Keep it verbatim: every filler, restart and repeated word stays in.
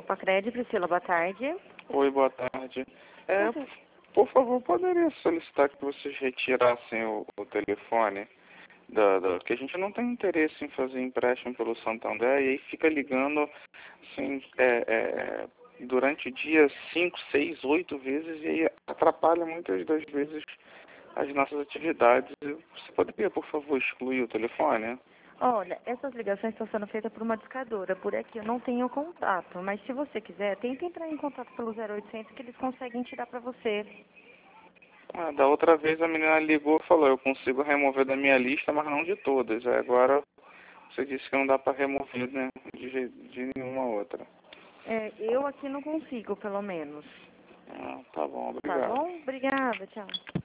Epacred, Priscila, boa tarde. Oi, boa tarde. É, por favor, poderia solicitar que vocês retirassem o, o telefone, da, da, que a gente não tem interesse em fazer empréstimo pelo Santander, e aí fica ligando assim, é, é, durante o dia cinco, seis, oito vezes, e aí atrapalha muitas das vezes as nossas atividades. Você poderia, por favor, excluir o telefone? Olha, essas ligações estão sendo feitas por uma discadora. Por aqui eu não tenho contato, mas se você quiser, tenta entrar em contato pelo zero oitocentos que eles conseguem tirar para você. Ah, da outra vez a menina ligou e falou, eu consigo remover da minha lista, mas não de todas. Aí agora você disse que não dá para remover, né, de, je- de nenhuma outra. É, eu aqui não consigo, pelo menos. Ah, tá bom, Tá obrigado. bom? Obrigada, tchau.